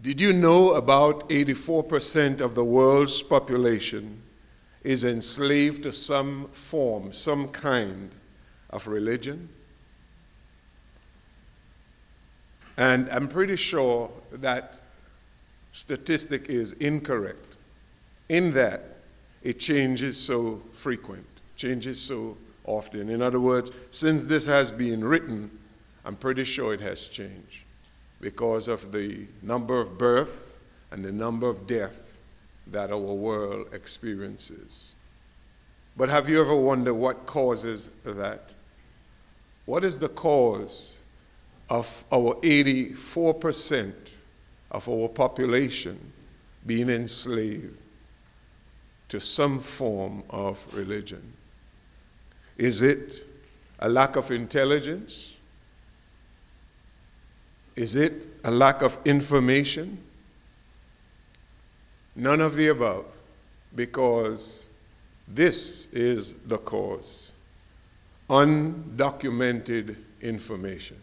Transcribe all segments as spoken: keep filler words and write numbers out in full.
Did you know about eighty-four percent of the world's population is enslaved to some form, some kind of religion? And I'm pretty sure that statistic is incorrect in that it changes so frequent, changes so often. In other words, since this has been written, I'm pretty sure it has changed because of the number of birth and the number of death that our world experiences. But have you ever wondered what causes that? What is the cause of our eighty-four percent of our population being enslaved to some form of religion? Is it a lack of intelligence? Is it a lack of information? None of the above, because this is the cause: undocumented information.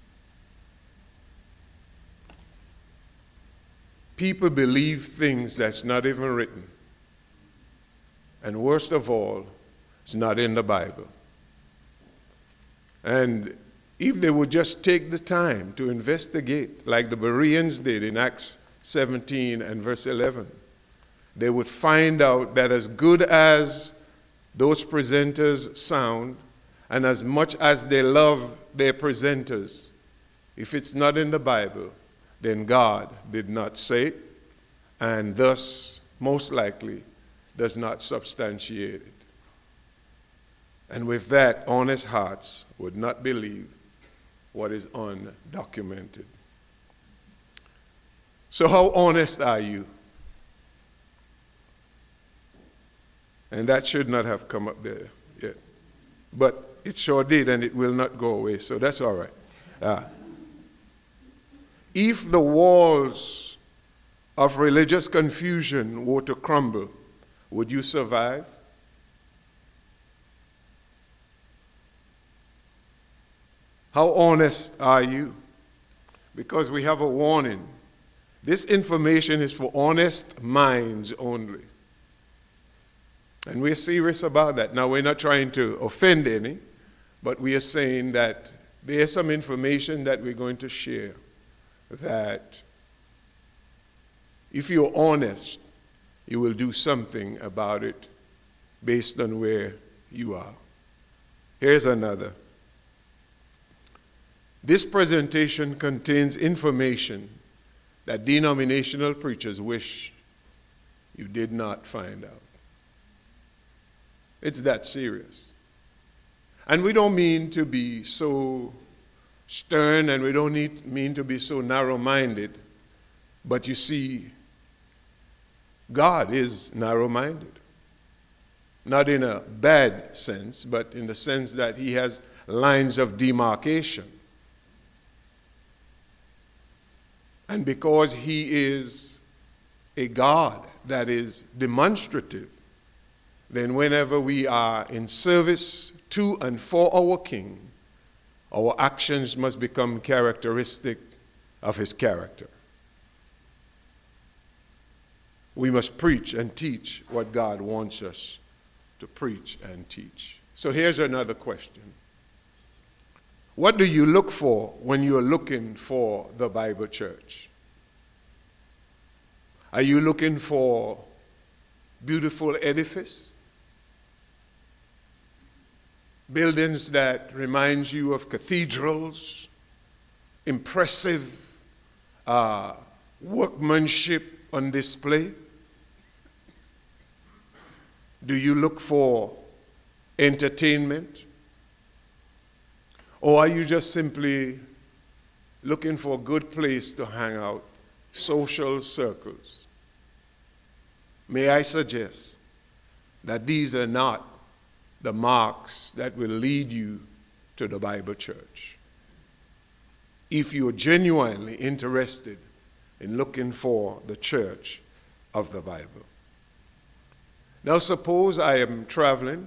People believe things that's not even written. And worst of all, it's not in the Bible. And if they would just take the time to investigate, like the Bereans did in Acts seventeen and verse eleven, they would find out that as good as those presenters sound, and as much as they love their presenters, if it's not in the Bible, then God did not say it, and thus, most likely, does not substantiate it. And with that, honest hearts would not believe what is undocumented. So how honest are you? And that should not have come up there yet. But it sure did, and it will not go away, so that's all right. Uh, if the walls of religious confusion were to crumble, would you survive? How honest are you? Because we have a warning. This information is for honest minds only. And we're serious about that. Now, we're not trying to offend any, but we are saying that there's some information that we're going to share that if you're honest, you will do something about it based on where you are. Here's another. This presentation contains information that denominational preachers wish you did not find out. It's that serious. And we don't mean to be so stern, and we don't need, mean to be so narrow-minded, but you see, God is narrow-minded. Not in a bad sense, but in the sense that he has lines of demarcation. And because he is a God that is demonstrative, then whenever we are in service to and for our King, our actions must become characteristic of his character. We must preach and teach what God wants us to preach and teach. So here's another question. What do you look for when you're looking for the Bible Church? Are you looking for beautiful edifice? Buildings that remind you of cathedrals, impressive uh, workmanship on display? Do you look for entertainment? Or are you just simply looking for a good place to hang out, social circles? May I suggest that these are not the marks that will lead you to the Bible Church. If you're genuinely interested in looking for the church of the Bible. Now suppose I am traveling,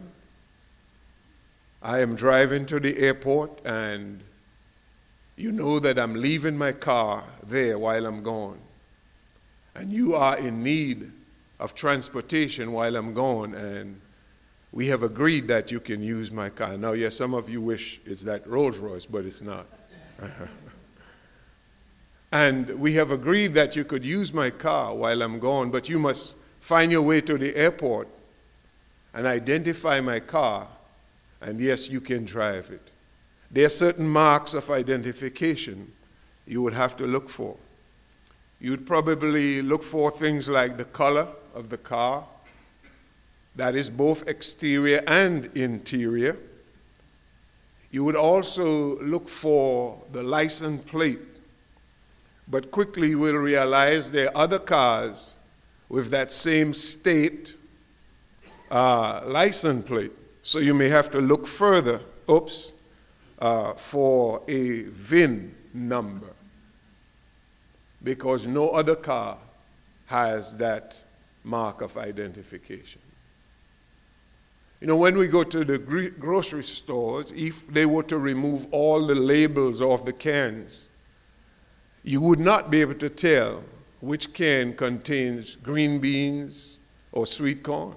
I am driving to the airport, and you know that I'm leaving my car there while I'm gone. and you are in need of transportation while I'm gone, and we have agreed that you can use my car. Now, yes, some of you wish it's that Rolls Royce, but it's not. And we have agreed that you could use my car while I'm gone, but you must find your way to the airport and identify my car, and yes, you can drive it. There are certain marks of identification you would have to look for. You'd probably look for things like the color of the car, that is both exterior and interior. You would also look for the license plate, but quickly you will realize there are other cars with that same state uh, license plate. So you may have to look further, oops, uh, for a V I N number, because no other car has that mark of identification. You know, when we go to the grocery stores, if they were to remove all the labels off the cans, you would not be able to tell which can contains green beans or sweet corn.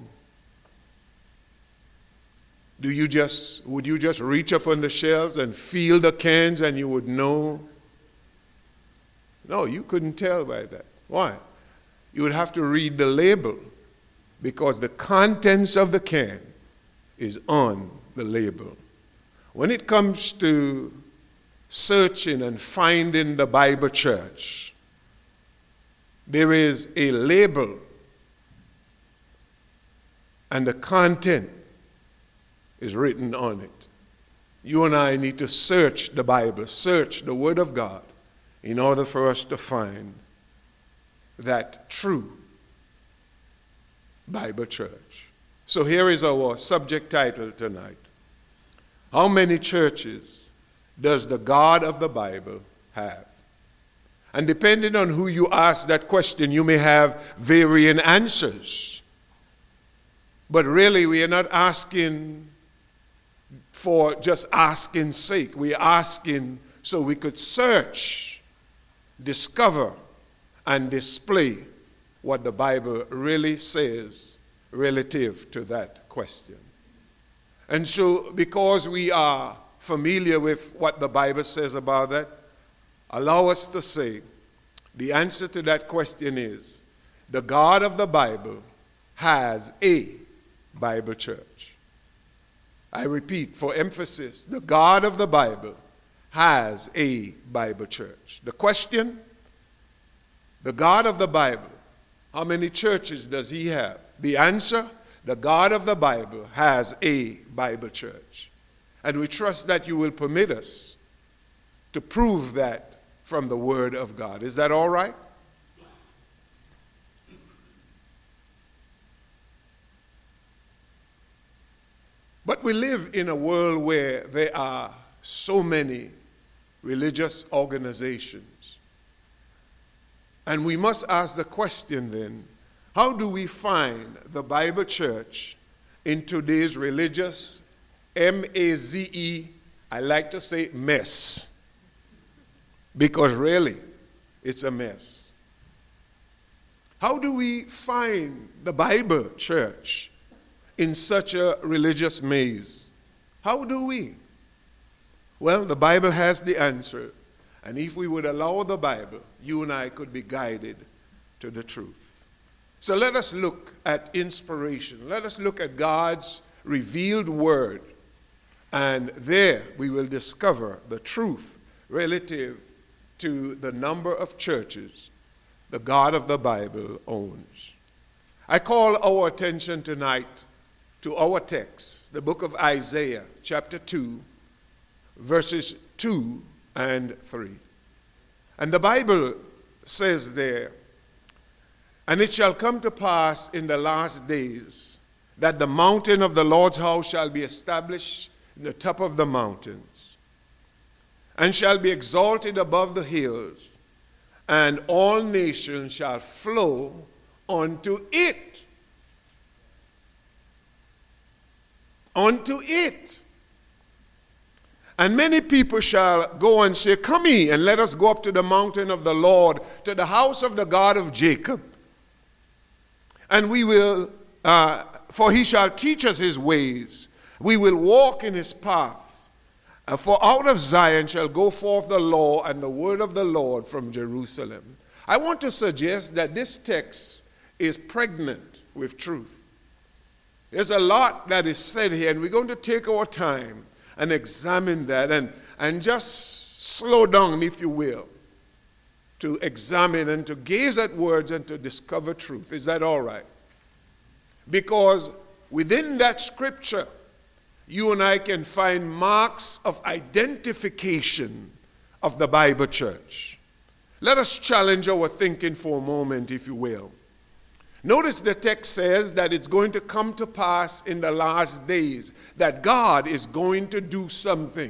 Do you just, would you just reach up on the shelves and feel the cans and you would know? No, you couldn't tell by that. Why? You would have to read the label, because the contents of the can is on the label. When it comes to searching and finding the Bible Church, there is a label, and the content is written on it. You and I need to search the Bible, search the Word of God, in order for us to find that true Bible Church. So here is our subject title tonight. How many churches does the God of the Bible have? And depending on who you ask that question, you may have varying answers. But really, we are not asking for just asking's sake. We are asking so we could search, discover, and display what the Bible really says relative to that question. And so, because we are familiar with what the Bible says about that, allow us to say the answer to that question is the God of the Bible has a Bible church. I repeat for emphasis, the God of the Bible has a Bible church. The question, the God of the Bible, how many churches does he have? The answer, the God of the Bible has a Bible church. And we trust that you will permit us to prove that from the Word of God. Is that all right? But we live in a world where there are so many religious organizations. And we must ask the question then, how do we find the Bible church in today's religious, M A Z E, I like to say mess, because really it's a mess. How do we find the Bible church in such a religious maze? How do we? Well, the Bible has the answer, and if we would allow the Bible, you and I could be guided to the truth. So let us look at inspiration. Let us look at God's revealed word, and there we will discover the truth relative to the number of churches the God of the Bible owns. I call our attention tonight to our text, the book of Isaiah, chapter two, verses two and three. And the Bible says there, "And it shall come to pass in the last days that the mountain of the Lord's house shall be established in the top of the mountains, and shall be exalted above the hills, and all nations shall flow unto it." Unto it. And many people shall go and say, come ye, and let us go up to the mountain of the Lord, to the house of the God of Jacob. And we will, uh, for he shall teach us his ways. We will walk in his paths. Uh, for out of Zion shall go forth the law and the word of the Lord from Jerusalem. I want to suggest that this text is pregnant with truth. There's a lot that is said here, and we're going to take our time and examine that and, and just slow down, if you will, to examine and to gaze at words and to discover truth. Is that all right? Because within that scripture, you and I can find marks of identification of the Bible church. Let us challenge our thinking for a moment, if you will. Notice the text says that it's going to come to pass in the last days, that God is going to do something.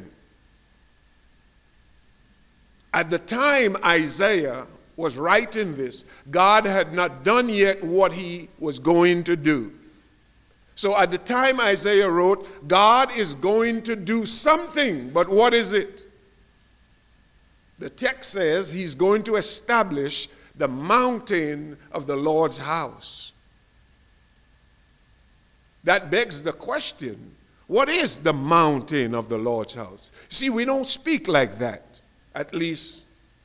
At the time Isaiah was writing this, God had not done yet what he was going to do. So at the time Isaiah wrote, God is going to do something, but what is it? The text says he's going to establish the mountain of the Lord's house. That begs the question, what is the mountain of the Lord's house? See, we don't speak like that, at least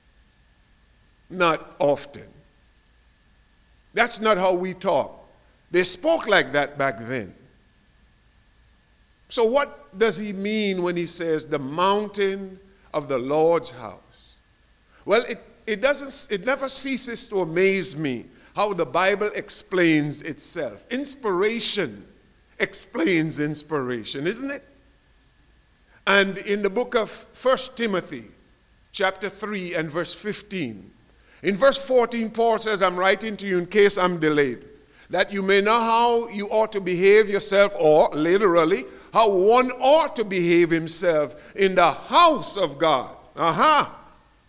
not often. That's not how we talk. They spoke like that back then. So what does he mean when he says the mountain of the Lord's house? Well, it It doesn't, it never ceases to amaze me how the Bible explains itself. Inspiration explains inspiration, isn't it? And in the book of First Timothy, chapter three and verse fifteen, in verse fourteen, Paul says, I'm writing to you in case I'm delayed, that you may know how you ought to behave yourself, or literally, how one ought to behave himself in the house of God. Aha! Uh-huh.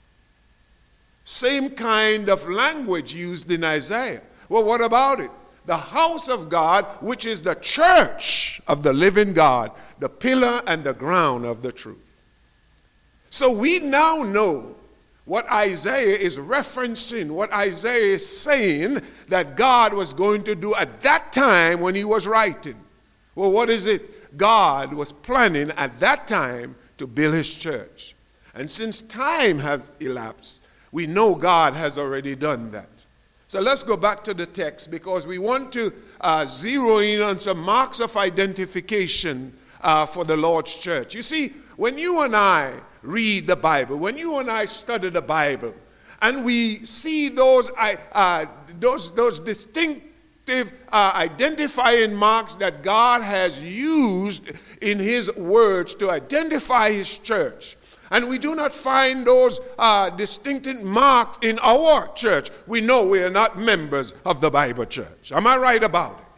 Same kind of language used in Isaiah. Well, what about it? The house of God, which is the church of the living God, the pillar and the ground of the truth. So we now know what Isaiah is referencing, what Isaiah is saying that God was going to do at that time when he was writing. Well, what is it? God was planning at that time to build his church. And since time has elapsed, we know God has already done that. So let's go back to the text because we want to uh, zero in on some marks of identification uh, for the Lord's church. You see, when you and I read the Bible, when you and I study the Bible, and we see those, uh, those, those distinctive uh, identifying marks that God has used in his words to identify his church, and we do not find those uh, distinctive marks in our church, we know we are not members of the Bible church. Am I right about it?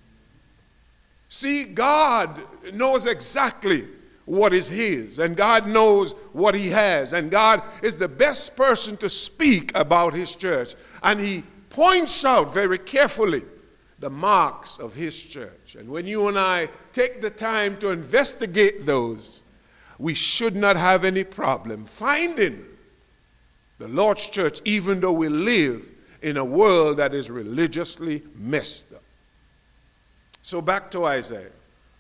See, God knows exactly what is his, and God knows what he has, and God is the best person to speak about his church. And he points out very carefully the marks of his church. And when you and I take the time to investigate those, we should not have any problem finding the Lord's church, even though we live in a world that is religiously messed up. So back to Isaiah.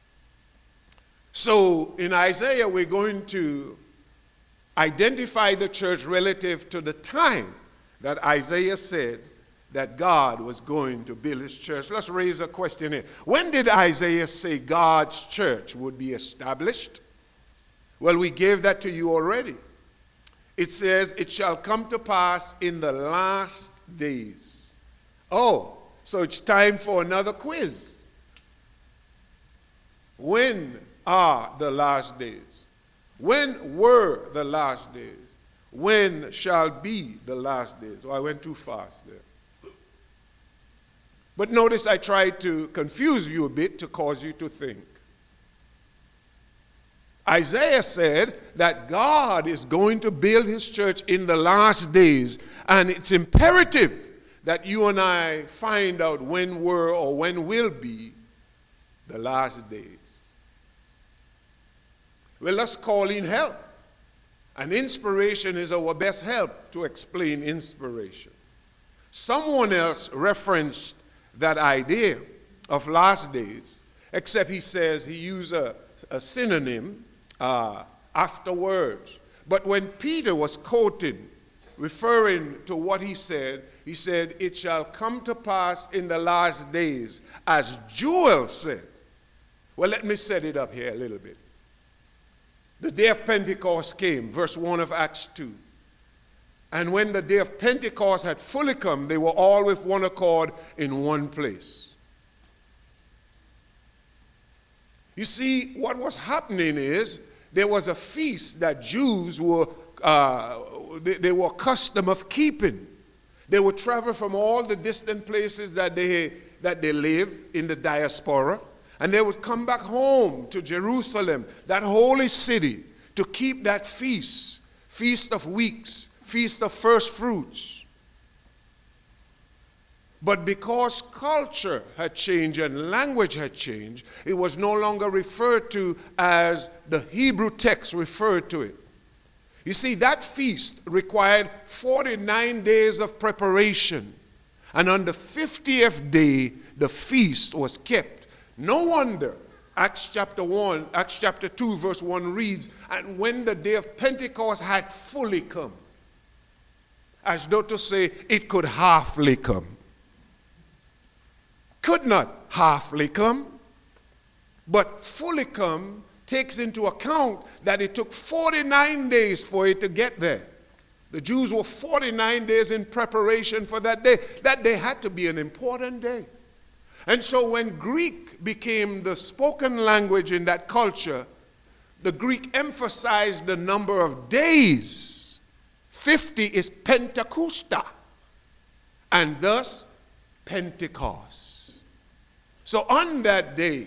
So in Isaiah, we're going to identify the church relative to the time that Isaiah said that God was going to build his church. Let's raise a question here. When did Isaiah say God's church would be established? Well, we gave that to you already. It says, it shall come to pass in the last days. Oh, so it's time for another quiz. When are the last days? When were the last days? When shall be the last days? Oh, I went too fast there. But notice I tried to confuse you a bit to cause you to think. Isaiah said that God is going to build his church in the last days, and it's imperative that you and I find out when were or when will be the last days. Well, let's call in help. And inspiration is our best help to explain inspiration. Someone else referenced that idea of last days, except he says he used a, a synonym uh, afterwards. But when Peter was quoted, referring to what he said, he said, "It shall come to pass in the last days, as Joel said." Well, let me set it up here a little bit. The day of Pentecost came, verse one of Acts two. And when the day of Pentecost had fully come, they were all with one accord in one place. You see, what was happening is there was a feast that Jews were, uh, they, they were accustomed of keeping. They would travel from all the distant places that they, that they live in the diaspora, and they would come back home to Jerusalem, that holy city, to keep that feast, Feast of Weeks, Feast of First Fruits. But because culture had changed and language had changed, it was no longer referred to as the Hebrew text referred to it. You see, that feast required forty-nine days of preparation. And on the fiftieth day, the feast was kept. No wonder Acts chapter one, Acts chapter two, verse one reads, "And when the day of Pentecost had fully come," as though to say it could halfly come. Could not halfly come, but fully come takes into account that it took forty-nine days for it to get there. The Jews were forty-nine days in preparation for that day. That day had to be an important day. And so when Greek became the spoken language in that culture, the Greek emphasized the number of days. fifty is Pentecosta, and thus Pentecost. So on that day,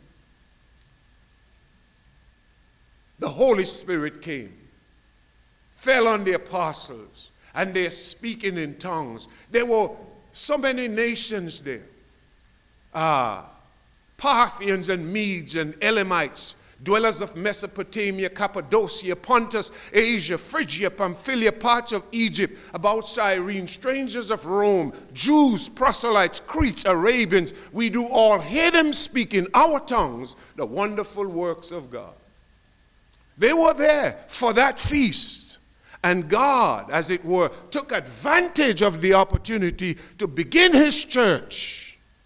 the Holy Spirit came, fell on the apostles, and they're speaking in tongues. There were so many nations there. Ah, Parthians and Medes and Elamites, dwellers of Mesopotamia, Cappadocia, Pontus, Asia, Phrygia, Pamphylia, parts of Egypt, about Cyrene, strangers of Rome, Jews, proselytes, Cretes, Arabians, we do all hear them speak in our tongues the wonderful works of God. They were there for that feast. And God, as it were, took advantage of the opportunity to begin his church.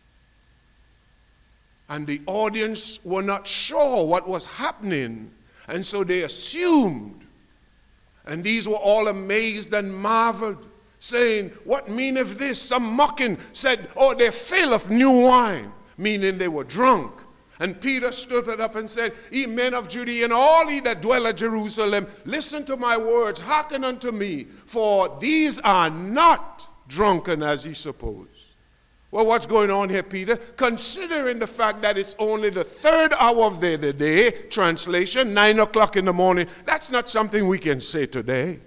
And the audience were not sure what was happening, and so they assumed. And these were all amazed and marveled, saying, "What meaneth this?" Some mocking said, "Oh, they're full of new wine," meaning they were drunk. And Peter stood up and said, "Ye men of Judea, and all ye that dwell at Jerusalem, listen to my words, hearken unto me, for these are not drunken as ye suppose." Well, what's going on here, Peter? Considering the fact that it's only the third hour of the, the day, translation, nine o'clock in the morning, that's not something we can say today.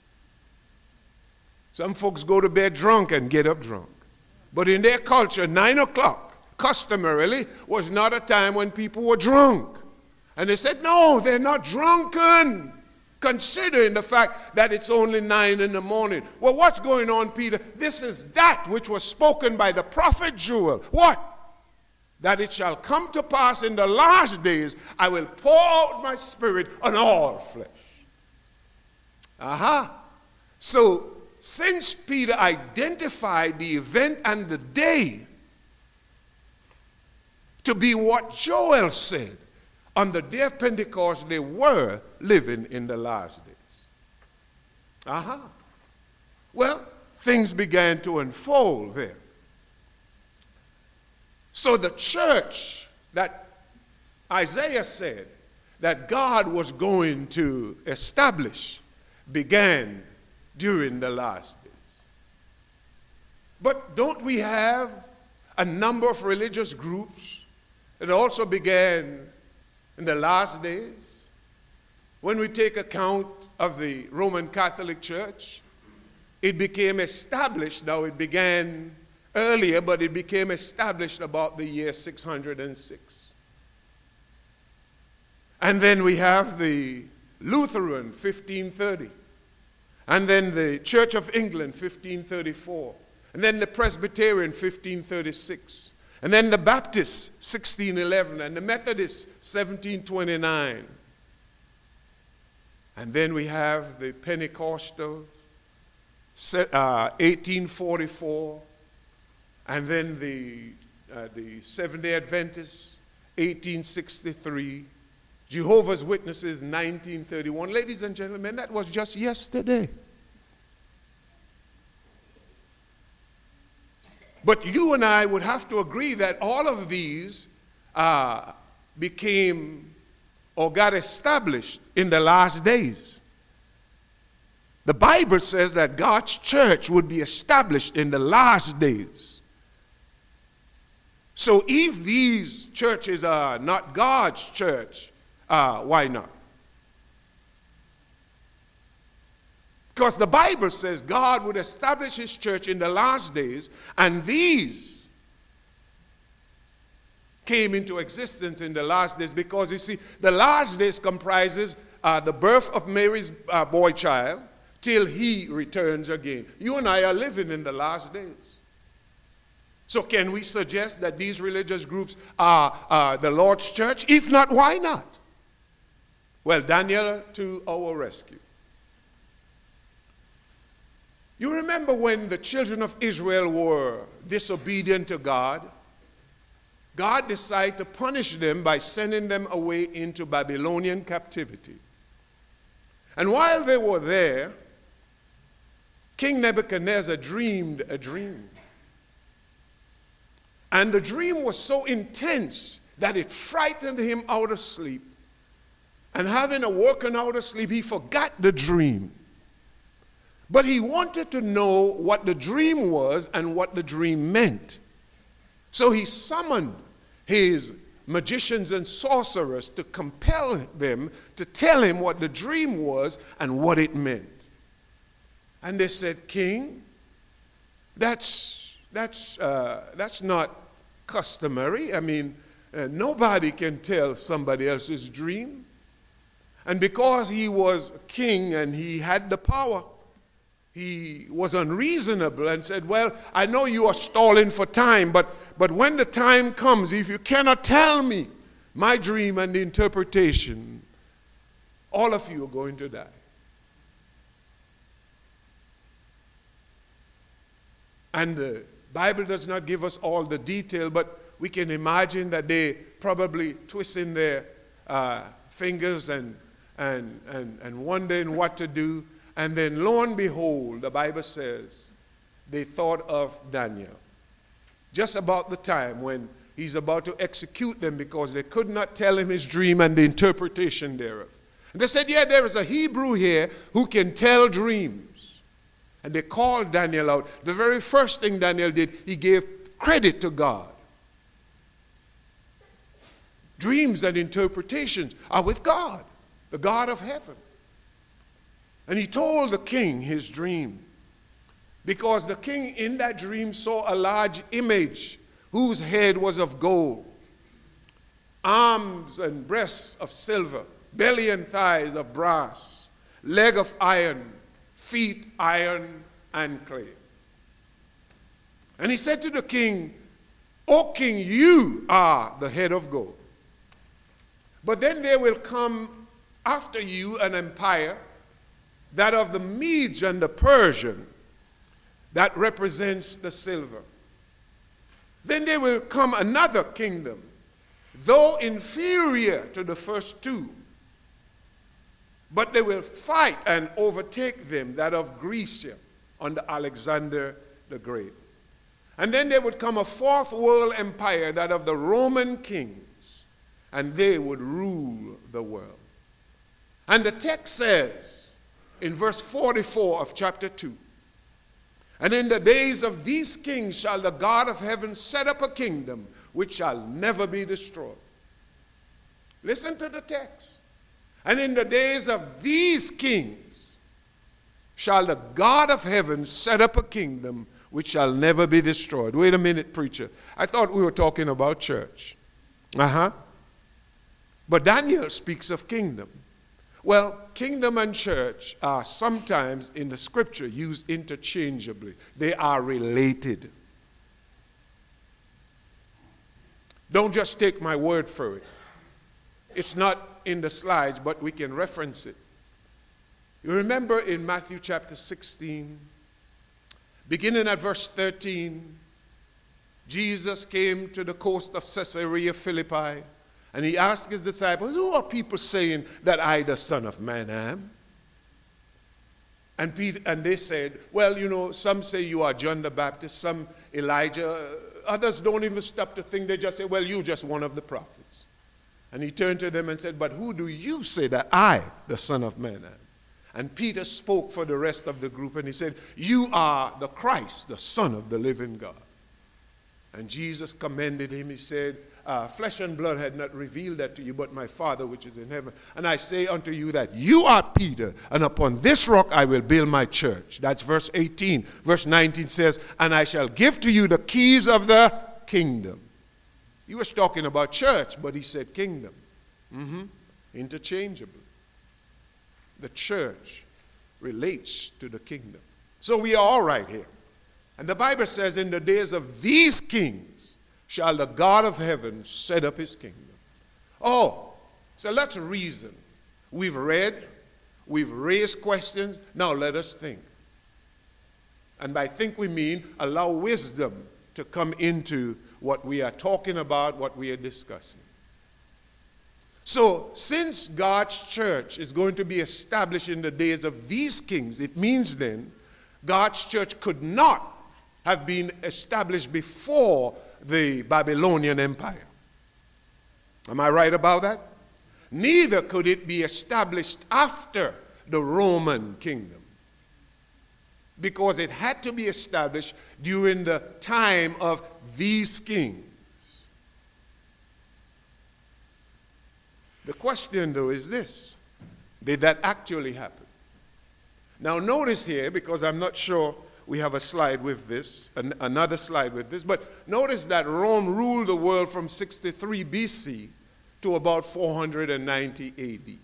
Some folks go to bed drunk and get up drunk. But in their culture, nine o'clock, customarily, was not a time when people were drunk. And they said, no, they're not drunken, considering the fact that it's only nine in the morning. Well, what's going on, Peter? This is that which was spoken by the prophet Joel. What? That it shall come to pass in the last days, I will pour out my spirit on all flesh. Aha. Uh-huh. So, since Peter identified the event and the day to be what Joel said, on the day of Pentecost, they were living in the last days. Aha. Uh-huh. Well, things began to unfold there. So the church that Isaiah said that God was going to establish began during the last days. But don't we have a number of religious groups that also began in the last days? When we take account of the Roman Catholic Church, it became established. Now it began earlier, but it became established about the year six hundred six. And then we have the Lutheran, fifteen thirty. And then the Church of England, fifteen thirty-four. And then the Presbyterian, fifteen thirty-six. And then the Baptists, sixteen eleven. And the Methodists, seventeen twenty-nine. And then we have the Pentecostal, uh, eighteen forty-four. And then the, uh, the Seventh-day Adventists, eighteen sixty-three. Jehovah's Witnesses, nineteen thirty-one. Ladies and gentlemen, that was just yesterday. But you and I would have to agree that all of these uh, became or got established in the last days. The Bible says that God's church would be established in the last days. So if these churches are not God's church, Uh, why not? Because the Bible says God would establish his church in the last days, and these came into existence in the last days because, you see, the last days comprises uh, the birth of Mary's uh, boy child till he returns again. You and I are living in the last days. So can we suggest that these religious groups are uh, the Lord's church? If not, why not? Well, Daniel to our rescue. You remember when the children of Israel were disobedient to God? God decided to punish them by sending them away into Babylonian captivity. And while they were there, King Nebuchadnezzar dreamed a dream. And the dream was so intense that it frightened him out of sleep. And having awoken out of sleep, he forgot the dream. But he wanted to know what the dream was and what the dream meant. So he summoned his magicians and sorcerers to compel them to tell him what the dream was and what it meant. And they said, King, that's, that's, uh, that's not customary. I mean, uh, nobody can tell somebody else's dream. And because he was king and he had the power, he was unreasonable and said, well, I know you are stalling for time, but, but when the time comes, if you cannot tell me my dream and the interpretation, all of you are going to die. And the Bible does not give us all the detail, but we can imagine that they probably twisting their uh, fingers and And, and, and wondering what to do. And then lo and behold, the Bible says, they thought of Daniel. Just about the time when he's about to execute them because they could not tell him his dream and the interpretation thereof. And they said, yeah, there is a Hebrew here who can tell dreams. And they called Daniel out. The very first thing Daniel did, he gave credit to God. Dreams and interpretations are with God, the God of heaven. And he told the king his dream, because the king in that dream saw a large image whose head was of gold, arms and breasts of silver, belly and thighs of brass, leg of iron, feet iron and clay. And he said to the king, O king, you are the head of gold. But then there will come after you an empire, that of the Medes and the Persian, that represents the silver. Then there will come another kingdom, though inferior to the first two, but they will fight and overtake them, that of Grecia under Alexander the Great. And then there would come a fourth world empire, that of the Roman kings, and they would rule the world. And the text says in verse forty-four of chapter two, and in the days of these kings shall the God of heaven set up a kingdom which shall never be destroyed. Listen to the text. And in the days of these kings shall the God of heaven set up a kingdom which shall never be destroyed. Wait a minute, preacher. I thought we were talking about church. Uh-huh. But Daniel speaks of kingdom. Well, kingdom and church are sometimes in the scripture used interchangeably. They are related. Don't just take my word for it. It's not in the slides, but we can reference it. You remember in Matthew chapter sixteen, beginning at verse thirteen, Jesus came to the coast of Caesarea Philippi, and he asked his disciples, who are people saying that I, the Son of Man, am? And, Peter, and they said, well, you know, some say you are John the Baptist, some Elijah. Others don't even stop to think. They just say, well, you're just one of the prophets. And he turned to them and said, but who do you say that I, the Son of Man, am? And Peter spoke for the rest of the group, and he said, you are the Christ, the Son of the living God. And Jesus commended him. He said, uh, flesh and blood had not revealed that to you, but my Father which is in heaven. And I say unto you that you are Peter, and upon this rock I will build my church. That's verse eighteen. Verse nineteen says, and I shall give to you the keys of the kingdom. He was talking about church, but he said kingdom. Mm-hmm. Interchangeably. The church relates to the kingdom. So we are all right here. And the Bible says, in the days of these kings shall the God of heaven set up his kingdom. Oh, so let's reason. We've read, we've raised questions, now let us think. And by think we mean allow wisdom to come into what we are talking about, what we are discussing. So, since God's church is going to be established in the days of these kings, it means then God's church could not have been established before the Babylonian Empire. Am I right about that? Neither could it be established after the Roman kingdom, because it had to be established during the time of these kings. The question, though, is this: did that actually happen? Now, notice here, because I'm not sure we have a slide with this, an, another slide with this, but notice that Rome ruled the world from sixty-three B C to about four hundred ninety A D.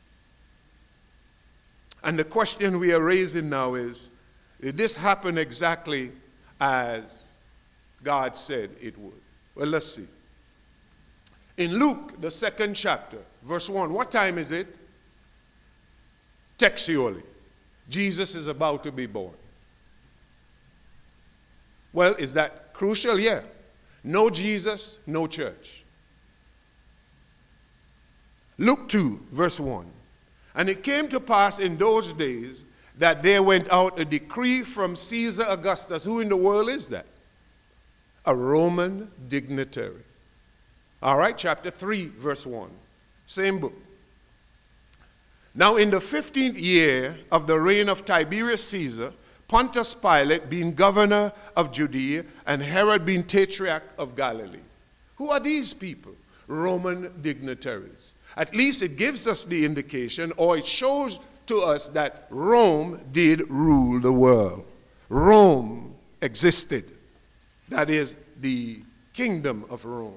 And the question we are raising now is, did this happen exactly as God said it would? Well, let's see. In Luke, the second chapter, verse one, what time is it? Textually, Jesus is about to be born. Well, is that crucial? Yeah. No Jesus, no church. Luke two, verse one. And it came to pass in those days that there went out a decree from Caesar Augustus. Who in the world is that? A Roman dignitary. All right, chapter three, verse one. Same book. Now in the fifteenth year of the reign of Tiberius Caesar, Pontius Pilate being governor of Judea, and Herod being tetrarch of Galilee. Who are these people? Roman dignitaries. At least it gives us the indication, or it shows to us that Rome did rule the world. Rome existed. That is the kingdom of Rome.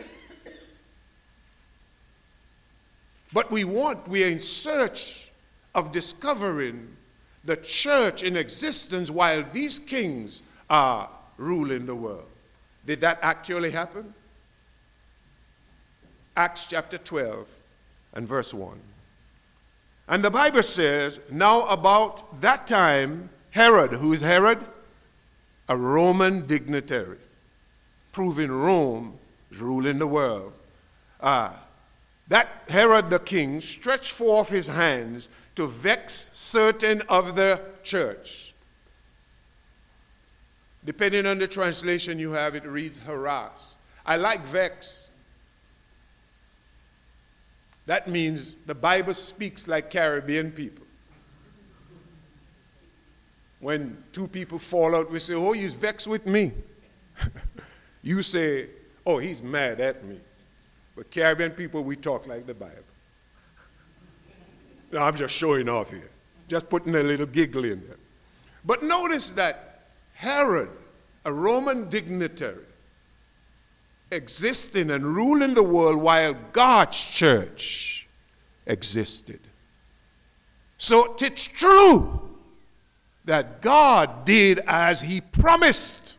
But we want, we are in search of discovering the church in existence while these kings are ruling the world. Did that actually happen? Acts chapter twelve and verse one. And the Bible says, now about that time, Herod, who is Herod? A Roman dignitary, proving Rome is ruling the world. Ah, that Herod the king stretched forth his hands to vex certain of the church. Depending on the translation you have, it reads harass. I like vex. That means the Bible speaks like Caribbean people. When two people fall out, we say, oh, he's vexed with me. You say, oh, he's mad at me. But Caribbean people, we talk like the Bible. No, I'm just showing off here. Just putting a little giggle in there. But notice that Herod, a Roman dignitary, existing and ruling the world while God's church existed. So it's true that God did as he promised.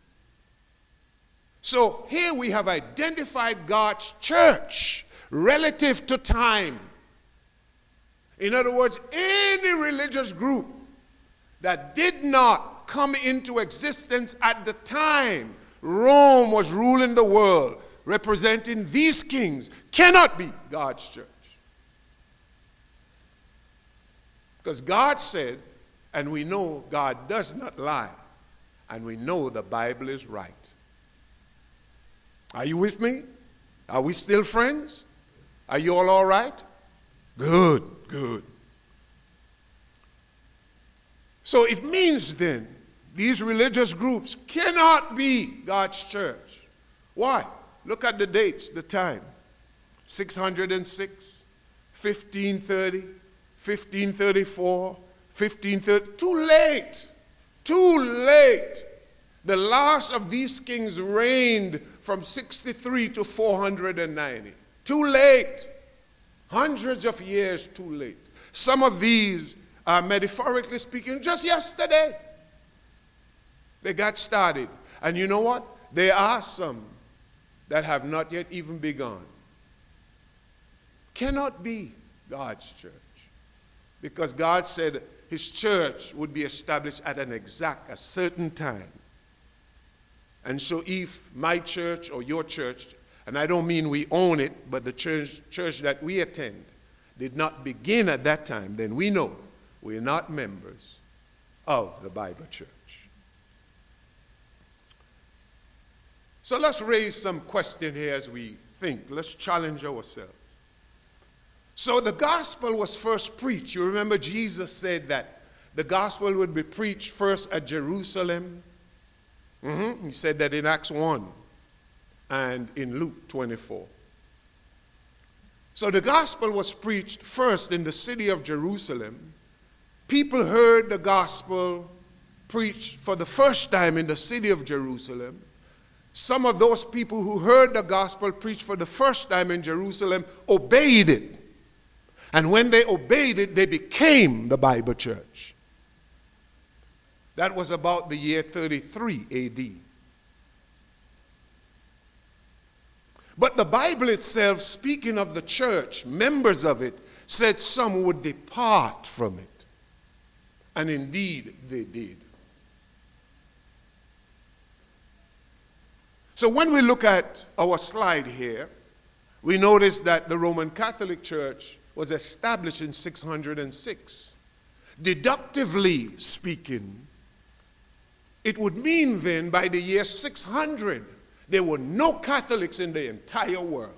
So here we have identified God's church relative to time. In other words, any religious group that did not come into existence at the time Rome was ruling the world, representing these kings, cannot be God's church. Because God said, and we know God does not lie, and we know the Bible is right. Are you with me? Are we still friends? Are you all all right? Good, good. So it means then, these religious groups cannot be God's church. Why? Look at the dates, the time. six hundred six, fifteen thirty, fifteen thirty-four, fifteen thirty. Too late. Too late. The last of these kings reigned from sixty-three to four hundred ninety. Too late. Hundreds of years too late. Some of these are, metaphorically speaking, just yesterday. They got started. And you know what? There are some that have not yet even begun. Cannot be God's church. Because God said his church would be established at an exact, a certain time. And so if my church or your church, and I don't mean we own it, but the church, church that we attend did not begin at that time, then we know we're not members of the Bible church. So let's raise some question here as we think. Let's challenge ourselves. So the gospel was first preached. You remember Jesus said that the gospel would be preached first at Jerusalem. Mm-hmm. He said that in Acts one and in Luke twenty-four. So the gospel was preached first in the city of Jerusalem. People heard the gospel preached for the first time in the city of Jerusalem. Some of those people who heard the gospel preached for the first time in Jerusalem obeyed it. And when they obeyed it, they became the Bible church. That was about the year thirty-three A D. But the Bible itself, speaking of the church, members of it, said some would depart from it. And indeed, they did. So when we look at our slide here, we notice that the Roman Catholic Church was established in six hundred six. Deductively speaking, it would mean then by the year six hundred, there were no Catholics in the entire world.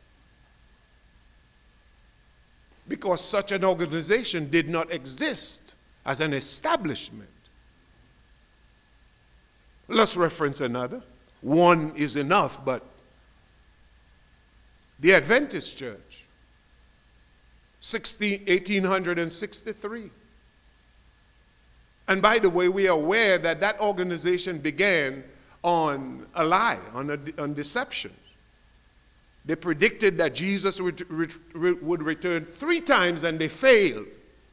Because such an organization did not exist as an establishment. Let's reference another. One is enough, but the Adventist Church, eighteen sixty-three. And by the way, we are aware that that organization began on a lie, on, a, on deception. They predicted that Jesus would, would return three times and they failed.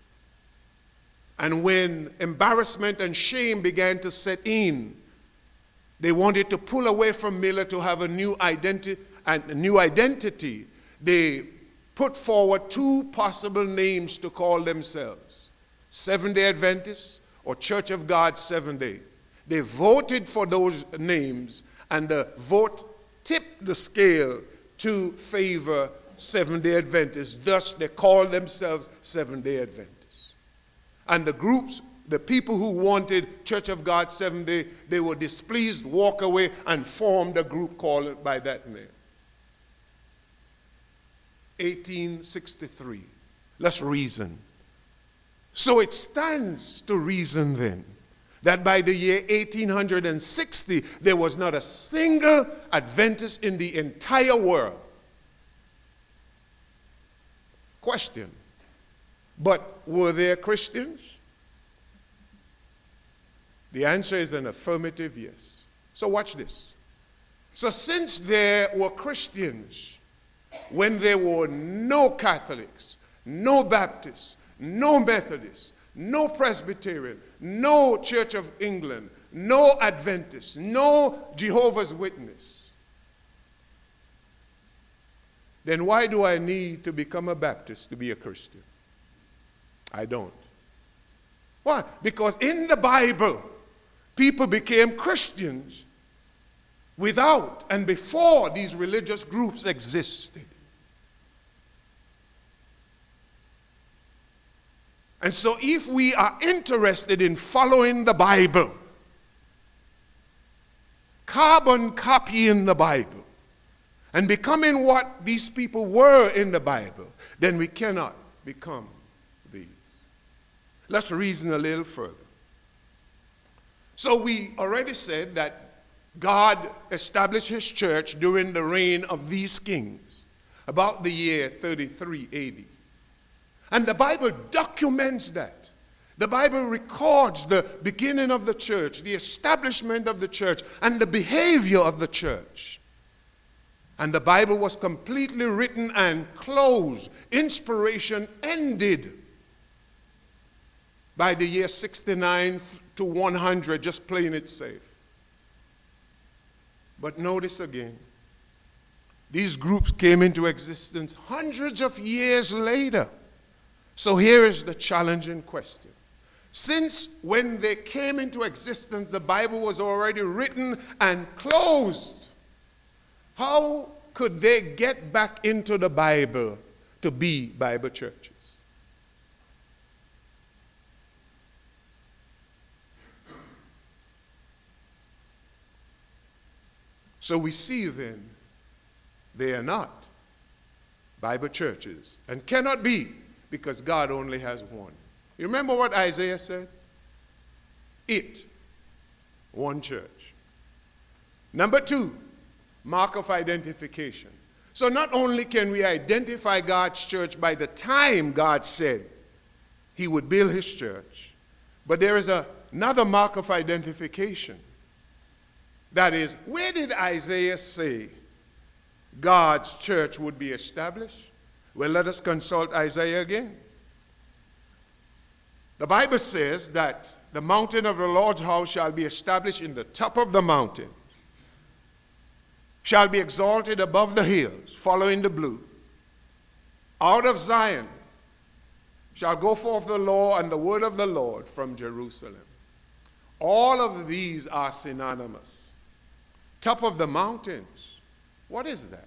And when embarrassment and shame began to set in, they wanted to pull away from Miller to have a new identity. And a new identity. They put forward two possible names to call themselves: Seventh-day Adventists or Church of God Seventh-day. They voted for those names, and the vote tipped the scale to favor Seventh-day Adventists. Thus, they called themselves Seventh-day Adventists. And the groups, the people who wanted Church of God Seventh-day, they were displeased, walk away, and formed a group called by that name. eighteen sixty-three. Let's reason. So it stands to reason then that by the year eighteen sixty, there was not a single Adventist in the entire world. Question. But were there Christians? The answer is an affirmative yes. So watch this. So since there were Christians when there were no Catholics, no Baptists, no Methodists, no Presbyterian, no Church of England, no Adventists, no Jehovah's Witness, then why do I need to become a Baptist to be a Christian? I don't. Why? Because in the Bible, people became Christians without and before these religious groups existed. And so if we are interested in following the Bible, carbon copying the Bible, and becoming what these people were in the Bible, then we cannot become these. Let's reason a little further. So we already said that God established his church during the reign of these kings, about the year thirty-three A D. And the Bible documents that. The Bible records the beginning of the church, the establishment of the church, and the behavior of the church. And the Bible was completely written and closed. Inspiration ended by the year sixty-nine to one hundred, just playing it safe. But notice again, these groups came into existence hundreds of years later. So here is the challenging question. Since when they came into existence, the Bible was already written and closed, how could they get back into the Bible to be Bible churches? So we see then, they are not Bible churches and cannot be, because God only has one. You remember what Isaiah said? It, one church. Number two, mark of identification. So not only can we identify God's church by the time God said he would build his church, but there is a, another mark of identification. That is, where did Isaiah say God's church would be established? Well, let us consult Isaiah again. The Bible says that the mountain of the Lord's house shall be established in the top of the mountain, shall be exalted above the hills, following the blue. Out of Zion shall go forth the law and the word of the Lord from Jerusalem. All of these are synonymous. Top of the mountains. What is that?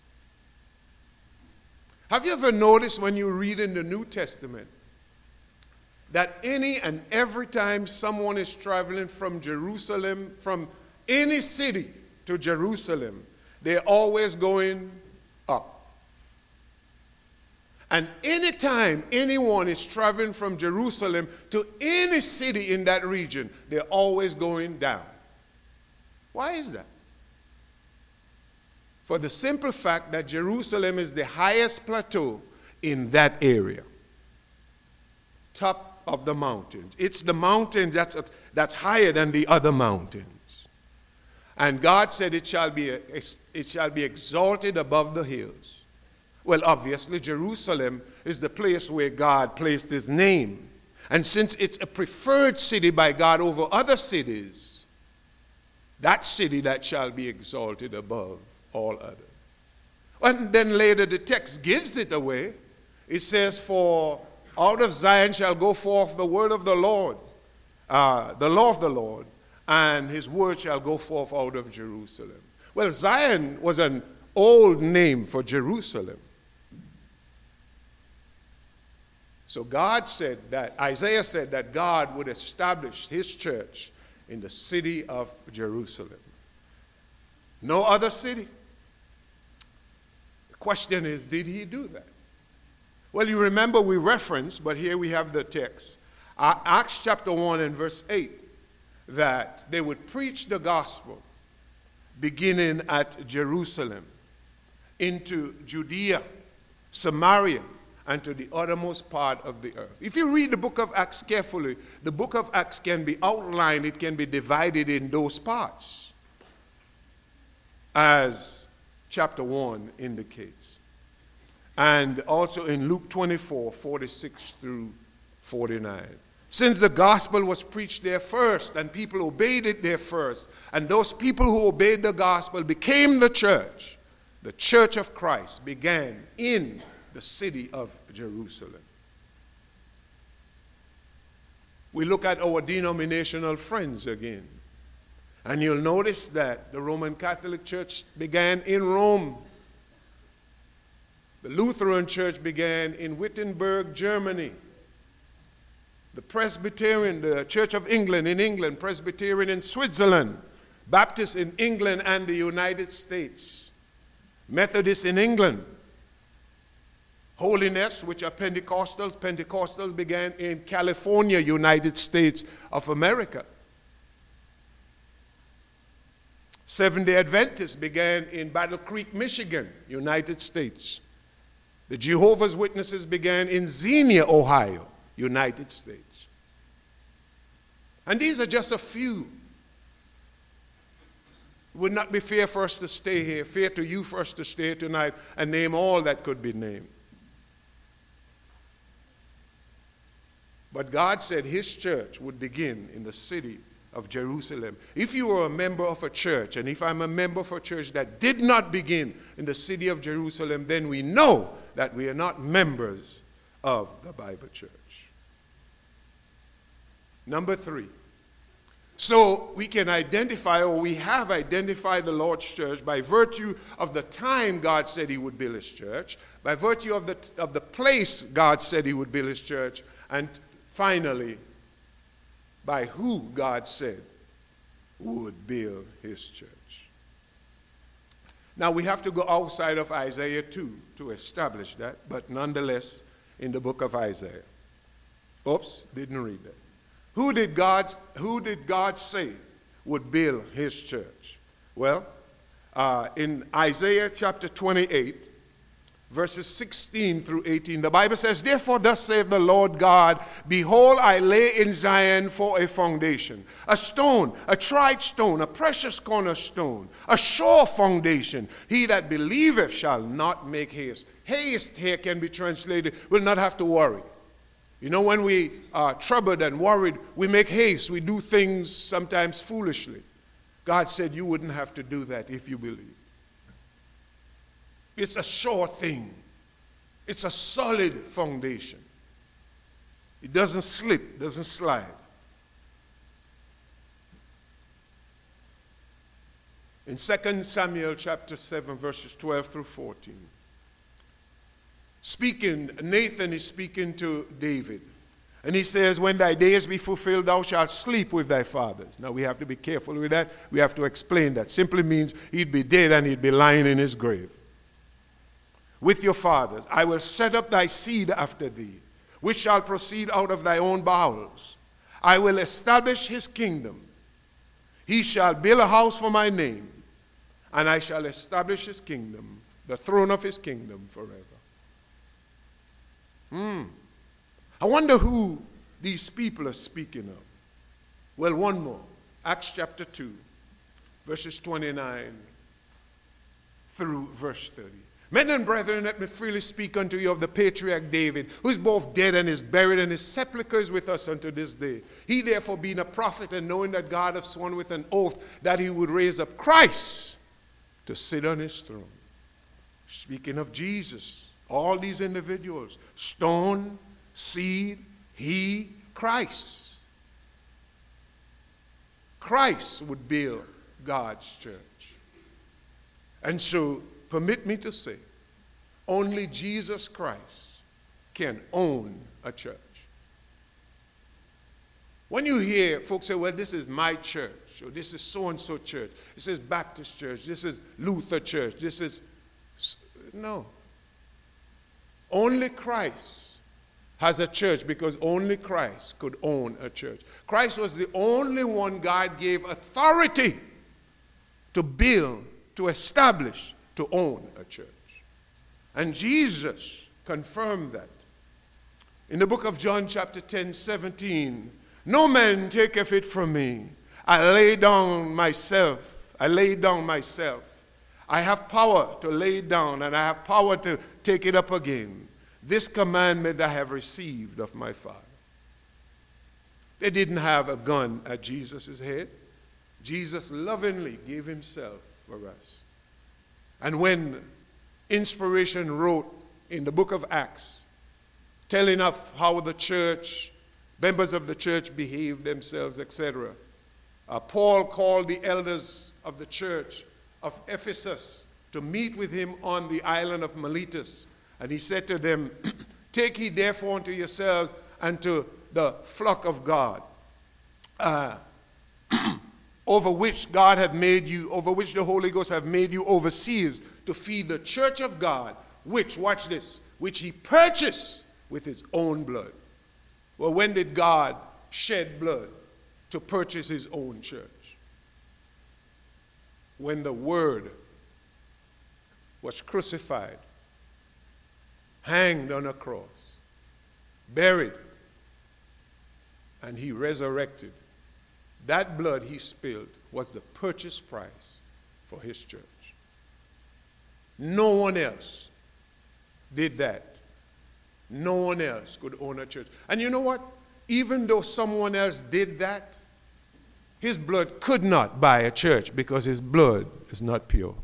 Have you ever noticed when you read in the New Testament that any and every time someone is traveling from Jerusalem, from any city to Jerusalem, they're always going up. And anytime anyone is traveling from Jerusalem to any city in that region, they're always going down. Why is that? For the simple fact that Jerusalem is the highest plateau in that area. Top of the mountains. It's the mountain that's, that's higher than the other mountains. And God said it shall be, it shall be exalted above the hills. Well, obviously, Jerusalem is the place where God placed his name. And since it's a preferred city by God over other cities, that city that shall be exalted above all others. And then later the text gives it away. It says, for out of Zion shall go forth the word of the Lord, uh, the law of the Lord, and his word shall go forth out of Jerusalem. Well, Zion was an old name for Jerusalem. So God said that, Isaiah said that God would establish his church in the city of Jerusalem. No other city. The question is, did he do that? Well, you remember we referenced, but here we have the text. Acts chapter one and verse eight, that they would preach the gospel beginning at Jerusalem into Judea, Samaria, and to the uttermost part of the earth. If you read the book of Acts carefully, the book of Acts can be outlined, it can be divided in those parts. as chapter one indicates. And also in Luke twenty-four, forty-six through forty-nine. Since the gospel was preached there first and people obeyed it there first, and those people who obeyed the gospel became the church, the church of Christ began in the city of Jerusalem. We look at our denominational friends again, and you'll notice that the Roman Catholic Church began in Rome. The Lutheran Church began in Wittenberg, Germany. The Presbyterian, the Church of England in England, Presbyterian in Switzerland, Baptist in England and the United States, Methodist in England, Holiness, which are Pentecostals. Pentecostals began in California, United States of America. Seventh-day Adventists began in Battle Creek, Michigan, United States. The Jehovah's Witnesses began in Xenia, Ohio, United States. And these are just a few. It would not be fair for us to stay here, fair to you for us to stay tonight and name all that could be named. But God said his church would begin in the city of Jerusalem. If you are a member of a church, and if I'm a member of a church that did not begin in the city of Jerusalem, then we know that we are not members of the Bible Church. Number three. So we can identify, or we have identified the Lord's church by virtue of the time God said he would build his church, by virtue of the, of the place God said he would build his church, and finally, by who God said would build his church. Now we have to go outside of Isaiah two to establish that, but nonetheless, in the book of Isaiah. Oops, didn't read that. Who did God, who did God say would build his church? Well, uh, in Isaiah chapter twenty-eight, verses sixteen through eighteen, the Bible says, "Therefore thus saith the Lord God, Behold, I lay in Zion for a foundation, a stone, a tried stone, a precious cornerstone, a sure foundation. He that believeth shall not make haste." Haste here can be translated, will not have to worry. You know, when we are troubled and worried, we make haste. We do things sometimes foolishly. God said you wouldn't have to do that if you believe. It's a sure thing. It's a solid foundation. It doesn't slip, doesn't slide. In Second Samuel chapter seven, verses twelve through fourteen, speaking, Nathan is speaking to David. And he says, "When thy days be fulfilled, thou shalt sleep with thy fathers." Now we have to be careful with that. We have to explain that. Simply means he'd be dead and he'd be lying in his grave. "With your fathers, I will set up thy seed after thee, which shall proceed out of thy own bowels. I will establish his kingdom. He shall build a house for my name, and I shall establish his kingdom, the throne of his kingdom forever." Hmm. I wonder who these people are speaking of. Well, one more. Acts chapter two, verses twenty-nine through verse thirty. "Men and brethren, let me freely speak unto you of the patriarch David, who is both dead and is buried, and his sepulchre is with us unto this day. He therefore being a prophet, and knowing that God hath sworn with an oath that he would raise up Christ to sit on his throne." Speaking of Jesus, all these individuals, stone, seed, he, Christ. Christ would build God's church. And so, permit me to say, only Jesus Christ can own a church. When you hear folks say, "Well, this is my church," or "this is so-and-so church," this is Baptist church, this is Luther church, this is... No. Only Christ has a church, because only Christ could own a church. Christ was the only one God gave authority to build, to establish, to own a church. And Jesus confirmed that. In the book of John chapter ten, seventeen, "No man taketh it from me. I lay down myself. I lay down myself. I have power to lay it down, and I have power to take it up again. This commandment I have received of my Father. They didn't have a gun at Jesus' head. Jesus lovingly gave himself for us. And when inspiration wrote in the book of Acts, telling of how the church, members of the church behaved themselves, et cetera, uh, Paul called the elders of the church of Ephesus to meet with him on the island of Miletus. And he said to them, take heed therefore unto yourselves and to the flock of God, uh, over which God hath made you, over which the Holy Ghost hath made you overseers to feed the church of God, which, watch this, which he purchased with his own blood. Well, when did God shed blood to purchase his own church? When the Word was crucified, hanged on a cross, buried, and he resurrected. That blood he spilled was the purchase price for his church. No one else did that. No one else could own a church. And you know what? Even though someone else did that, his blood could not buy a church because his blood is not pure.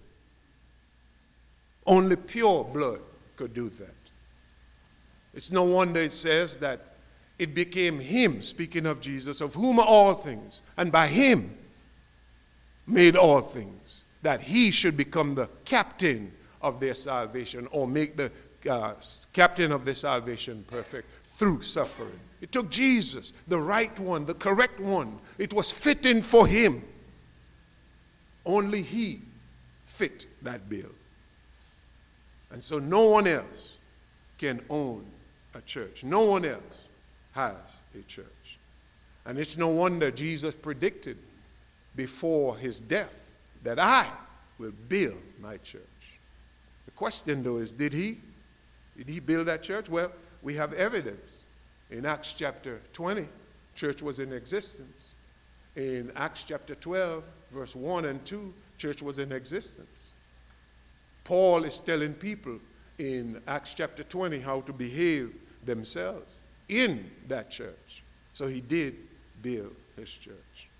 Only pure blood could do that. It's no wonder it says that it became him, speaking of Jesus, of whom are all things, and by him made all things, that he should become the captain of their salvation, or make the uh, captain of their salvation perfect through suffering. It took Jesus, the right one, the correct one. It was fitting for him. Only he fit that bill. And so no one else can own a church. No one else has a church. And it's no wonder Jesus predicted before his death that I will build my church. The question, though, is did he? Did he build that church? Well, we have evidence. In Acts chapter twenty, church was in existence. In Acts chapter twelve, verse one and two, church was in existence. Paul is telling people in Acts chapter twenty how to behave themselves in that church. So he did build his church.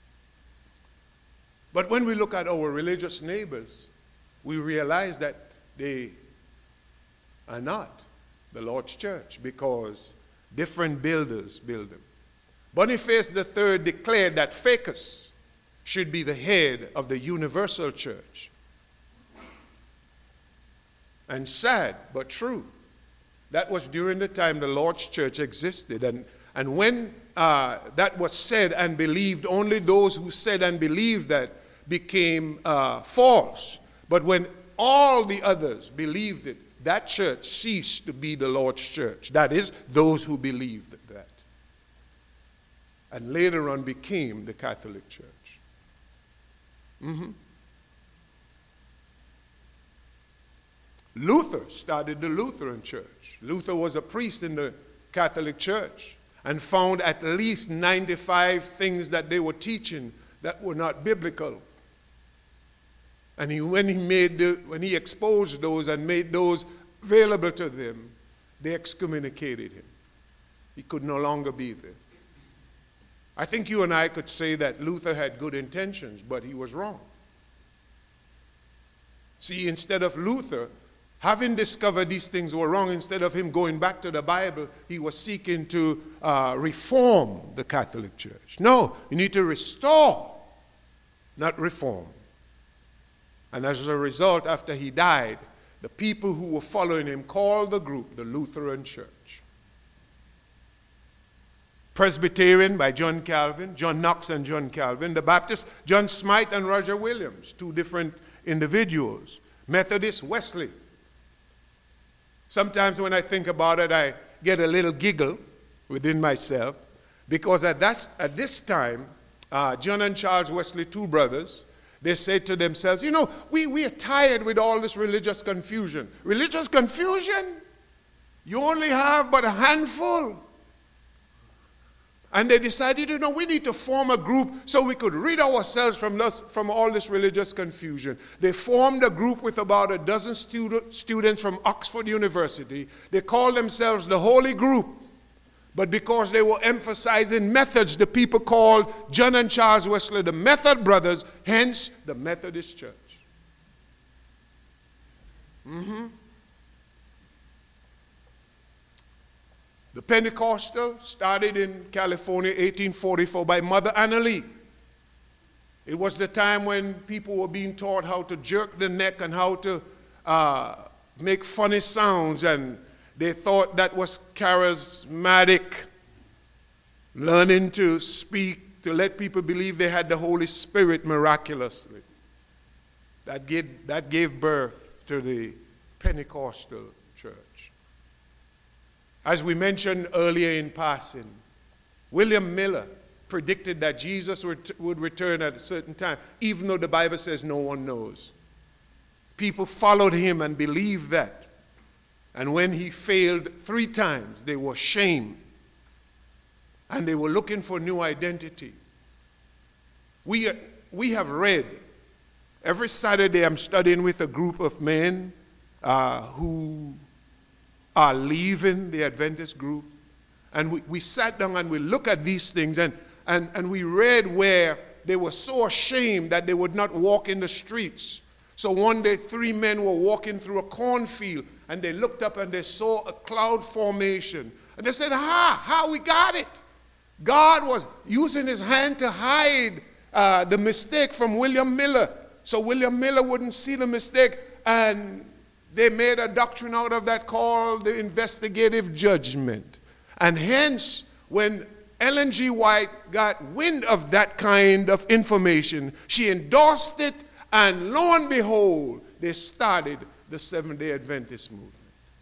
But when we look at our religious neighbors, we realize that they are not the Lord's church because different builders build them. Boniface the third declared that Fecus should be the head of the universal church. And sad but true, that was during the time the Lord's church existed. And, and when uh, that was said and believed, only those who said and believed that became uh, false. But when all the others believed it, that church ceased to be the Lord's church. That is, those who believed that. And later on became the Catholic Church. Mm-hmm. Luther started the Lutheran Church. Luther was a priest in the Catholic Church and found at least ninety-five things that they were teaching that were not biblical. And he, when he made the, when he exposed those and made those available to them, they excommunicated him. He could no longer be there. I think you and I could say that Luther had good intentions, but he was wrong. See, instead of Luther having discovered these things were wrong, instead of him going back to the Bible, he was seeking to uh, reform the Catholic Church. No, you need to restore, not reform. And as a result, after he died, the people who were following him called the group the Lutheran Church. Presbyterian by John Calvin, John Knox and John Calvin. The Baptist, John Smythe and Roger Williams, two different individuals. Methodist, Wesley. Sometimes when I think about it, I get a little giggle within myself because at, that, at this time, uh, John and Charles Wesley, two brothers, they said to themselves, you know, we, we are tired with all this religious confusion. Religious confusion? You only have but a handful. And they decided, you know, we need to form a group so we could rid ourselves from, this, from all this religious confusion. They formed a group with about a dozen student, students from Oxford University. They called themselves the Holy Group. But because they were emphasizing methods, the people called John and Charles Wesley the Method Brothers, hence the Methodist Church. Mm-hmm. The Pentecostal started in California, eighteen forty-four, by Mother Anna Lee. It was the time when people were being taught how to jerk the neck and how to uh, make funny sounds, and they thought that was charismatic, learning to speak, to let people believe they had the Holy Spirit miraculously. That gave, that gave birth to the Pentecostal church. As we mentioned earlier in passing, William Miller predicted that Jesus would, would return at a certain time, even though the Bible says no one knows. People followed him and believed that. And when he failed three times, they were shamed. And they were looking for new identity. We, we have read, every Saturday I'm studying with a group of men uh, who are leaving the Adventist group. And we, we sat down and we looked at these things, and, and, and we read where they were so ashamed that they would not walk in the streets. So one day, three men were walking through a cornfield, and they looked up and they saw a cloud formation. And they said, ha, ha, we got it. God was using his hand to hide uh, the mistake from William Miller, so William Miller wouldn't see the mistake. And they made a doctrine out of that called the investigative judgment. And hence, when Ellen G. White got wind of that kind of information, she endorsed it, and lo and behold, they started the Seventh-day Adventist movement.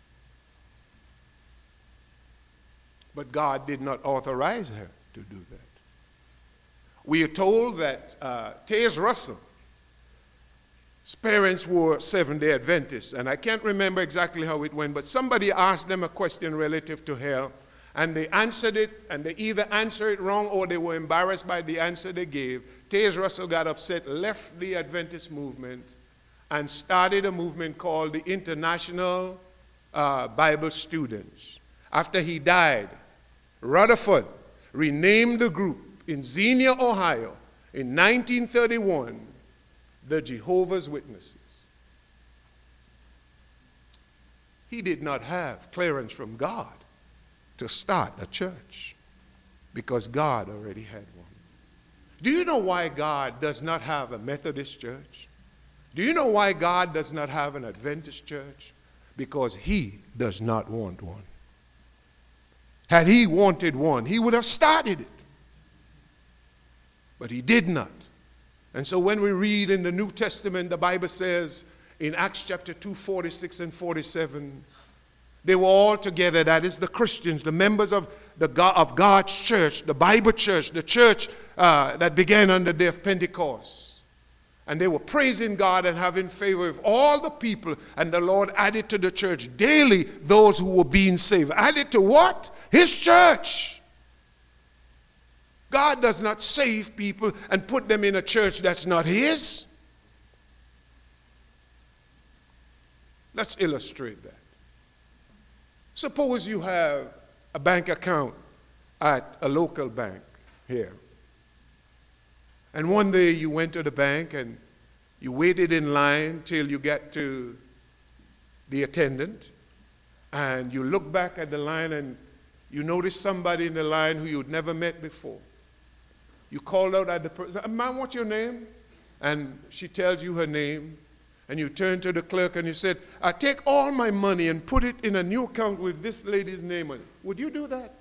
But God did not authorize her to do that. We are told that uh, Taze Russell, his parents were Seventh-day Adventists, and I can't remember exactly how it went, but somebody asked them a question relative to hell, and they answered it, and they either answered it wrong or they were embarrassed by the answer they gave. Taze Russell got upset, left the Adventist movement, and started a movement called the International uh, Bible Students. After he died, Rutherford renamed the group in Xenia, Ohio, in nineteen thirty-one, the Jehovah's Witnesses. He did not have clearance from God to start a church because God already had one. Do you know why God does not have a Methodist church? Do you know why God does not have an Adventist church? Because he does not want one. Had he wanted one, he would have started it. But he did not. And so when we read in the New Testament, the Bible says in Acts chapter two, forty-six and forty-seven, they were all together, that is the Christians, the members of, the God, of God's church, the Bible church, the church uh, that began on the day of Pentecost. And they were praising God and having favor with all the people. And the Lord added to the church daily those who were being saved. Added to what? His church. God does not save people and put them in a church that's not his. Let's illustrate that. Suppose you have a bank account at a local bank here. And one day you went to the bank and you waited in line till you get to the attendant, and you look back at the line and you notice somebody in the line who you'd never met before. You called out at the person, "Ma'am, what's your name?" And she tells you her name. And you turn to the clerk and you said, "I take all my money and put it in a new account with this lady's name on it." Would you do that?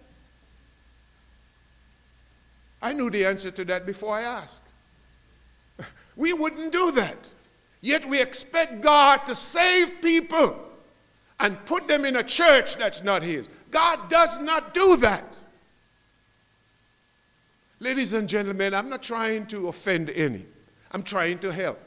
I knew the answer to that before I asked. We wouldn't do that. Yet we expect God to save people and put them in a church that's not his. God does not do that. Ladies and gentlemen, I'm not trying to offend any. I'm trying to help.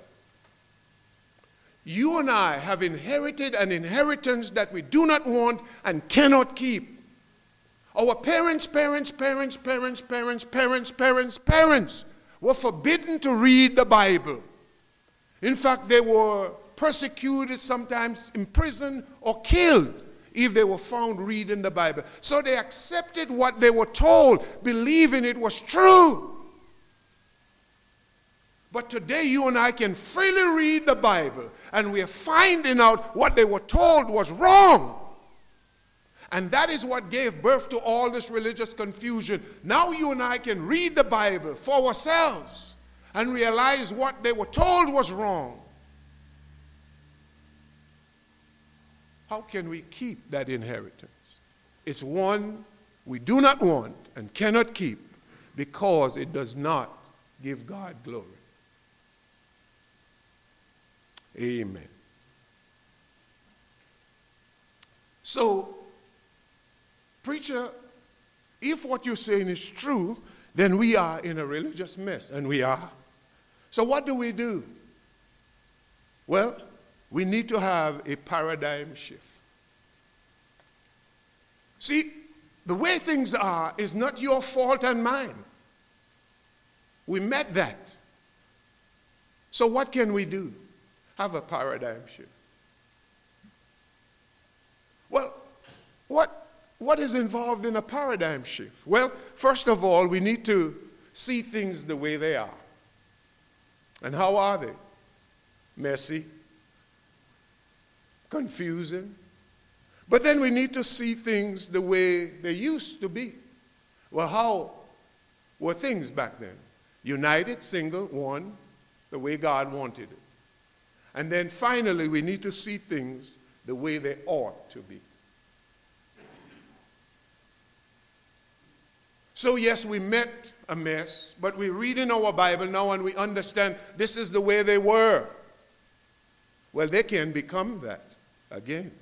You and I have inherited an inheritance that we do not want and cannot keep. Our parents, parents, parents, parents, parents, parents, parents, parents were forbidden to read the Bible. In fact, they were persecuted, sometimes imprisoned or killed if they were found reading the Bible. So they accepted what they were told, believing it was true. But today you and I can freely read the Bible, and we are finding out what they were told was wrong. And that is what gave birth to all this religious confusion. Now you and I can read the Bible for ourselves and realize what they were told was wrong. How can we keep that inheritance? It's one we do not want and cannot keep because it does not give God glory. Amen. So, preacher, if what you're saying is true, then we are in a religious mess, and we are. So what do we do? Well, we need to have a paradigm shift. See, the way things are is not your fault and mine. We met that. So what can we do? Have a paradigm shift. Well, what What is involved in a paradigm shift? Well, first of all, we need to see things the way they are. And how are they? Messy, confusing. But then we need to see things the way they used to be. Well, how were things back then? United, single, one, the way God wanted it. And then finally, we need to see things the way they ought to be. So yes, we met a mess, but we read in our Bible now and we understand this is the way they were. Well, they can become that again.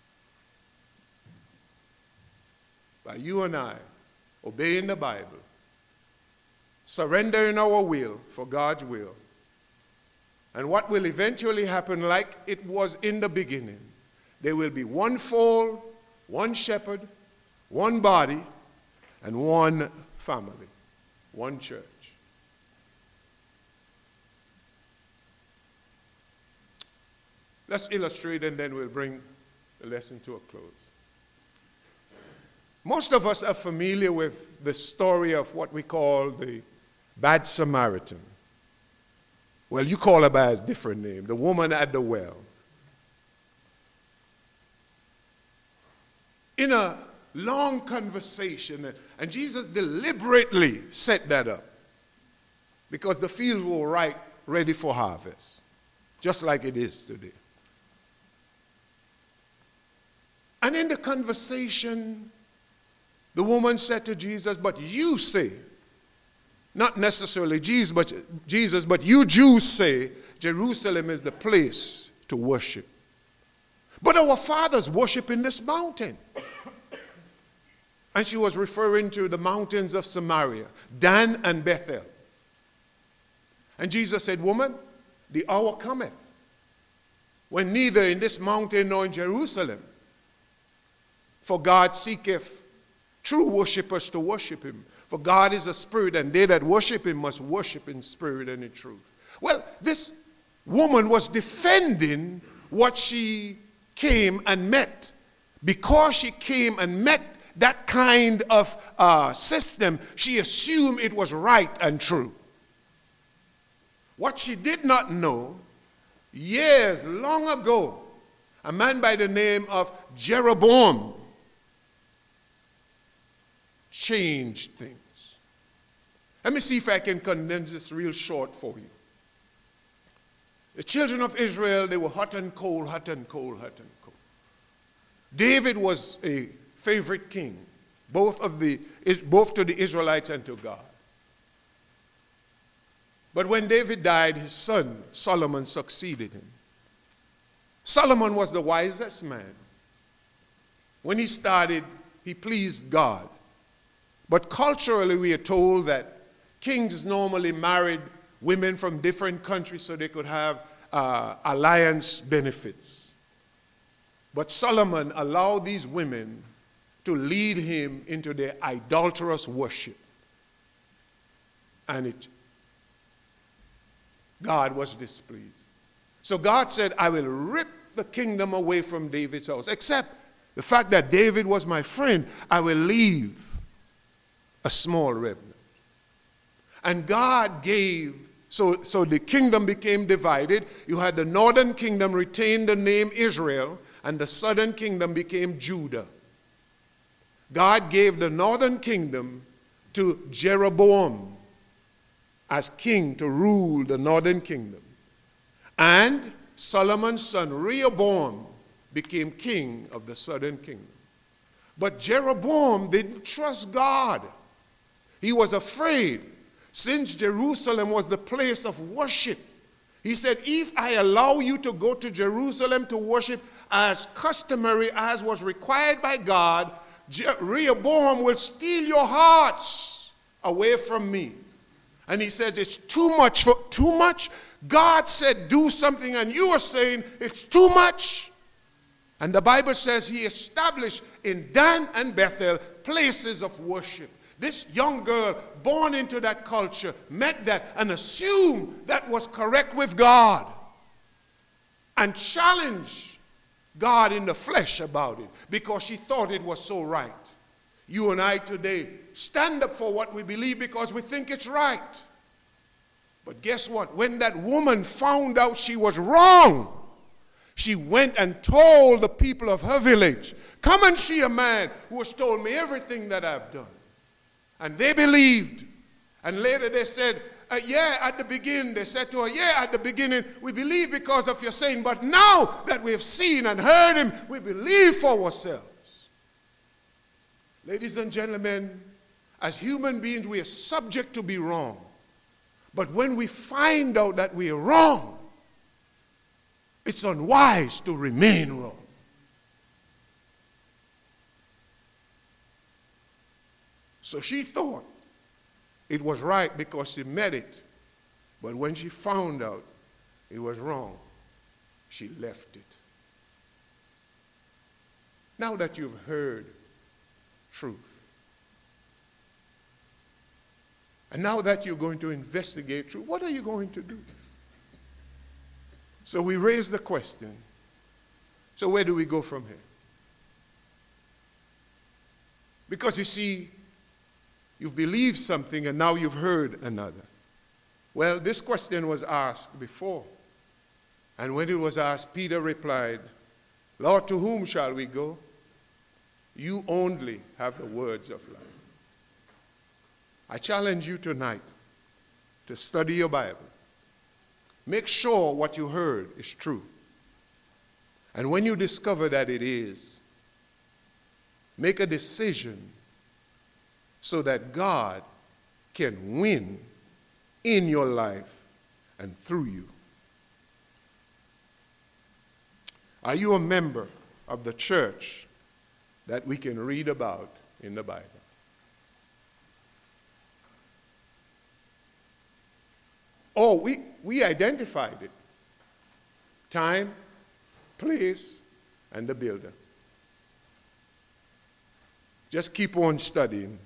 By you and I obeying the Bible, surrendering our will for God's will. And what will eventually happen, like it was in the beginning, there will be one fold, one shepherd, one body, and one family, one church. Let's illustrate and then we'll bring the lesson to a close. Most of us are familiar with the story of what we call the Bad Samaritan. Well, you call her by a different name, the woman at the well. In a long conversation, and Jesus deliberately set that up because the fields were ripe, ready for harvest, just like it is today. And in the conversation, the woman said to Jesus, but you say, not necessarily Jesus but, Jesus, but you Jews say Jerusalem is the place to worship. But our fathers worship in this mountain. And she was referring to the mountains of Samaria, Dan and Bethel. And Jesus said, woman, the hour cometh when neither in this mountain nor in Jerusalem, for God seeketh true worshipers to worship him. For God is a spirit, and they that worship him must worship in spirit and in truth. Well, this woman was defending what she came and met. Because she came and met that kind of uh, system, she assumed it was right and true. What she did not know, years long ago, a man by the name of Jeroboam changed things. Let me see if I can condense this real short for you. The children of Israel, they were hot and cold, hot and cold, hot and cold. David was a favorite king, both of the both to the Israelites and to God. But when David died, his son Solomon succeeded him. Solomon was the wisest man. When he started, he pleased God. But culturally, we are told that kings normally married women from different countries so they could have uh, alliance benefits. But Solomon allowed these women to lead him into their idolatrous worship. And it, God was displeased. So God said, I will rip the kingdom away from David's house, except the fact that David was my friend, I will leave a small remnant. And God gave, so, so the kingdom became divided. You had the northern kingdom retain the name Israel, and the southern kingdom became Judah. God gave the northern kingdom to Jeroboam as king to rule the northern kingdom. And Solomon's son Rehoboam became king of the southern kingdom. But Jeroboam didn't trust God. He was afraid, since Jerusalem was the place of worship. He said, if I allow you to go to Jerusalem to worship as customary as was required by God, Je- Rehoboam will steal your hearts away from me. And he said, it's too much. For, too much? God said do something and you are saying it's too much. And the Bible says he established in Dan and Bethel places of worship. This young girl born into that culture met that and assumed that was correct with God and challenged God in the flesh about it because she thought it was so right. You and I today stand up for what we believe because we think it's right. But guess what? When that woman found out she was wrong, she went and told the people of her village, come and see a man who has told me everything that I've done. And they believed. And later they said, uh, yeah, at the beginning, they said to her, yeah, at the beginning, we believe because of your saying, but now that we have seen and heard him, we believe for ourselves. Ladies and gentlemen, as human beings, we are subject to be wrong. But when we find out that we are wrong, it's unwise to remain wrong. So she thought it was right because she met it. But when she found out it was wrong, she left it. Now that you've heard truth, and now that you're going to investigate truth, what are you going to do? So we raise the question, so where do we go from here? Because you see, you've believed something and now you've heard another. Well, this question was asked before. And when it was asked, Peter replied, Lord, to whom shall we go? You only have the words of life. I challenge you tonight to study your Bible. Make sure what you heard is true. And when you discover that it is, make a decision so that God can win in your life and through you. Are you a member of the church that we can read about in the Bible? Oh, we, we identified it. Time, place, and the builder. Just keep on studying.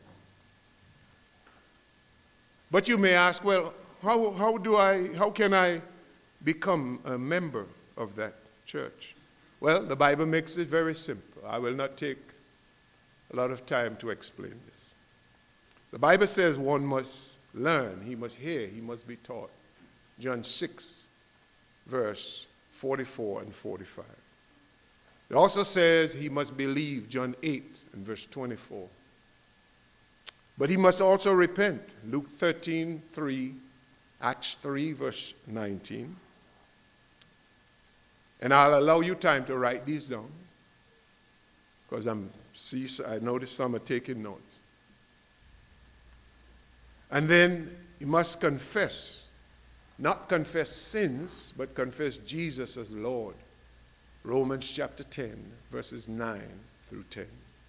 But you may ask, well, how, how do I, how can I become a member of that church? Well, the Bible makes it very simple. I will not take a lot of time to explain this. The Bible says one must learn, he must hear, he must be taught. John six, verse forty-four and forty-five. It also says he must believe, John eight and verse twenty-four. But he must also repent, Luke thirteen, three, Acts three, verse nineteen. And I'll allow you time to write these down, because I'm see I notice some are taking notes. And then you must confess, not confess sins, but confess Jesus as Lord. Romans chapter ten, verses nine through ten.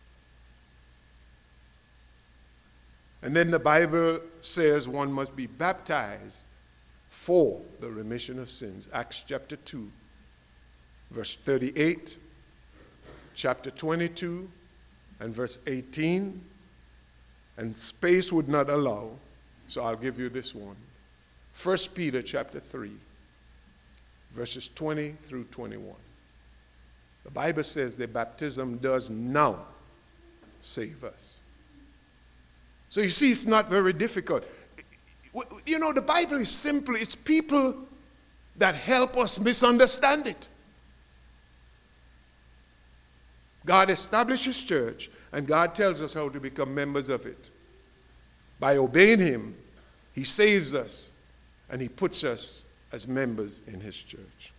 And then the Bible says one must be baptized for the remission of sins. Acts chapter two, verse thirty-eight, chapter twenty-two, and verse eighteen, and space would not allow, so I'll give you this one. First Peter chapter three, verses twenty through twenty-one. The Bible says that baptism does now save us. So you see, it's not very difficult. You know, the Bible is simple. It's people that help us misunderstand it. God established his church, and God tells us how to become members of it. By obeying him, he saves us, and he puts us as members in his church.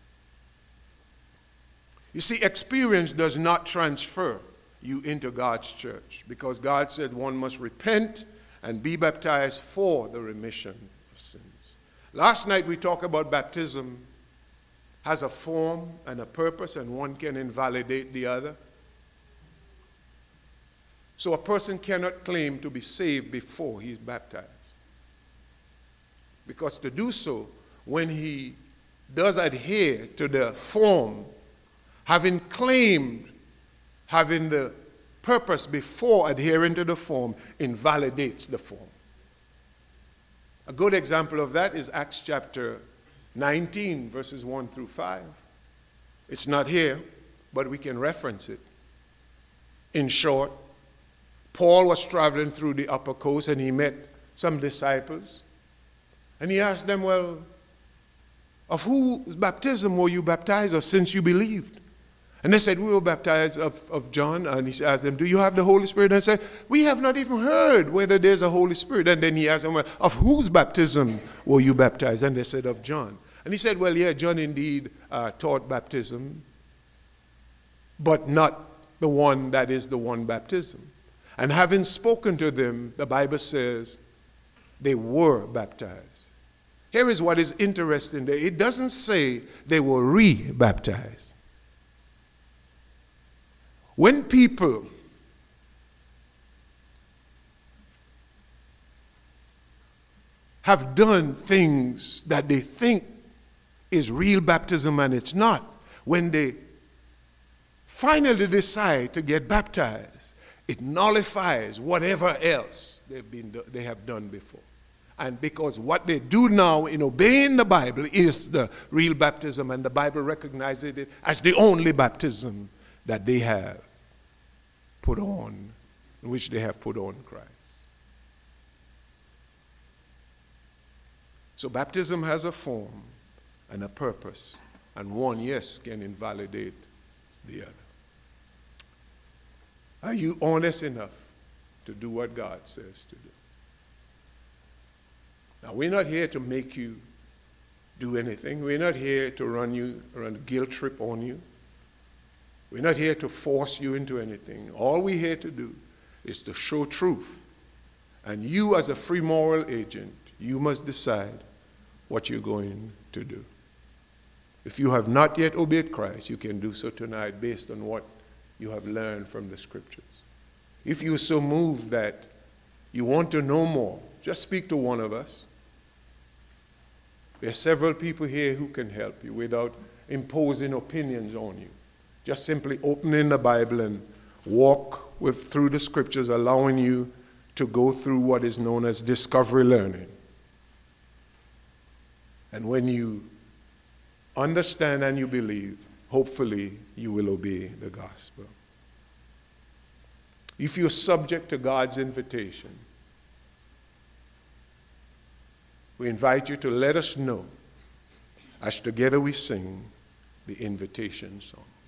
You see, experience does not transfer you into God's church, because God said one must repent and be baptized for the remission of sins. Last night we talked about baptism has a form and a purpose, and one can invalidate the other. So a person cannot claim to be saved before he is baptized, because to do so, when he does adhere to the form, having claimed having the purpose before adhering to the form, invalidates the form. A good example of that is Acts chapter nineteen, verses one through five. It's not here, but we can reference it. In short, Paul was traveling through the upper coast, and he met some disciples. And he asked them, well, of whose baptism were you baptized of since you believed? And they said, we were baptized of, of John. And he asked them, do you have the Holy Spirit? And they said, we have not even heard whether there's a Holy Spirit. And then he asked them, well, of whose baptism were you baptized? And they said, of John. And he said, well, yeah, John indeed uh, taught baptism, but not the one that is the one baptism. And having spoken to them, the Bible says they were baptized. Here is what is interesting there. It doesn't say they were re-baptized. When people have done things that they think is real baptism and it's not, when they finally decide to get baptized, it nullifies whatever else they've been, they have done before. And because what they do now in obeying the Bible is the real baptism, and the Bible recognizes it as the only baptism that they have put on, in which they have put on Christ. So baptism has a form and a purpose, and one, yes, can invalidate the other. Are you honest enough to do what God says to do? Now, we're not here to make you do anything. We're not here to run you, run a guilt trip on you. We're not here to force you into anything. All we're here to do is to show truth. And you, as a free moral agent, you must decide what you're going to do. If you have not yet obeyed Christ, you can do so tonight based on what you have learned from the scriptures. If you're so moved that you want to know more, just speak to one of us. There are several people here who can help you without imposing opinions on you. Just simply opening the Bible and walk with, through the scriptures, allowing you to go through what is known as discovery learning. And when you understand and you believe, hopefully you will obey the gospel. If you're subject to God's invitation, we invite you to let us know as together we sing the invitation song.